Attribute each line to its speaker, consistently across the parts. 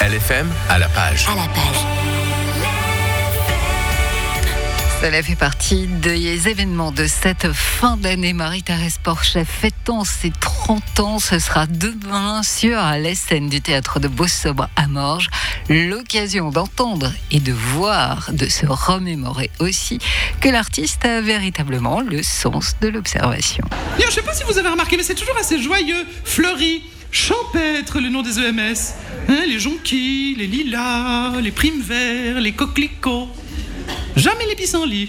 Speaker 1: LFM à la page.
Speaker 2: À la page.
Speaker 3: Cela fait partie des événements de cette fin d'année. Marie-Thérèse Porchet fêtant ses 30 ans. Ce sera demain sur la scène du théâtre de Beau-Sobre à Morges. L'occasion d'entendre et de voir, de se remémorer aussi que l'artiste a véritablement le sens de l'observation.
Speaker 4: Je ne sais pas si vous avez remarqué, mais c'est toujours assez joyeux, fleuri, champêtre le nom des EMS. Les jonquilles, les lilas, les primes verts, les coquelicots. Jamais les pissenlits.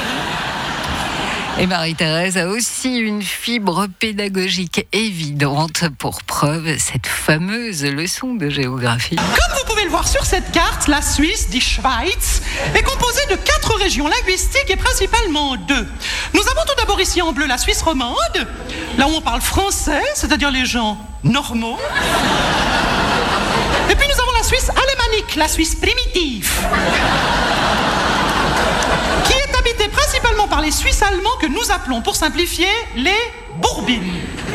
Speaker 3: Et Marie-Thérèse a aussi une fibre pédagogique évidente, pour preuve cette fameuse leçon de géographie.
Speaker 4: Comme vous pouvez le voir sur cette carte, la Suisse, die Schweiz, est composée de 4 régions linguistiques et principalement 2. Nous avons tout d'abord ici en bleu la Suisse romande, là où on parle français, c'est-à-dire les gens normaux. Et puis nous avons la Suisse alémanique, la Suisse primitive, qui est habitée principalement par les Suisses allemands que nous appelons, pour simplifier, les Bourbines.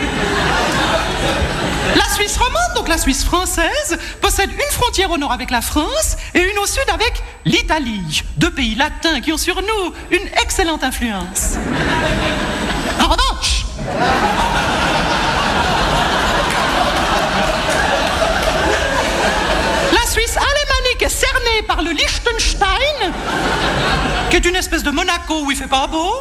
Speaker 4: La Suisse romande, donc la Suisse française, possède une frontière au nord avec la France et une au sud avec l'Italie. 2 pays latins qui ont sur nous une excellente influence. En revanche, la Suisse alémanique est cernée par le Liechtenstein, qui est une espèce de Monaco où il fait pas beau.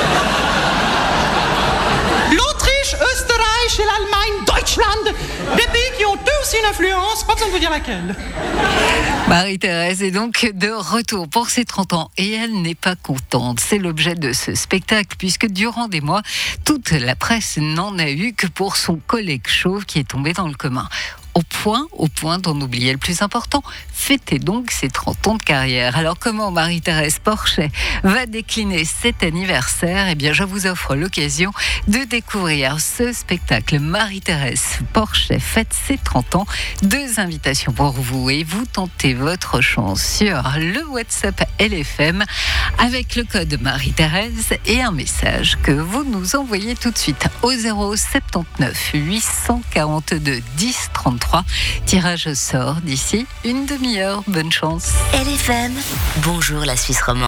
Speaker 4: L'Autriche, Österreich et l'Allemagne, Deutschland, des pays qui ont eux aussi une influence, pas besoin de vous dire laquelle.
Speaker 3: Marie-Thérèse est donc de retour pour ses 30 ans et elle n'est pas contente. C'est l'objet de ce spectacle puisque durant des mois, toute la presse n'en a eu que pour son collègue chauve qui est tombé dans le commun. Au point d'en oublier le plus important, fêter donc ses 30 ans de carrière. Alors comment Marie-Thérèse Porchet va décliner cet anniversaire ? Eh bien, je vous offre l'occasion de découvrir ce spectacle. Marie-Thérèse Porchet fête ses 30 ans. 2 invitations pour vous et vous tentez votre chance sur le WhatsApp LFM avec le code Marie-Thérèse et un message que vous nous envoyez tout de suite au 079 842 10 33. Tirage au sort d'ici une demi-heure. Bonne chance.
Speaker 2: LFM, bonjour la Suisse romande.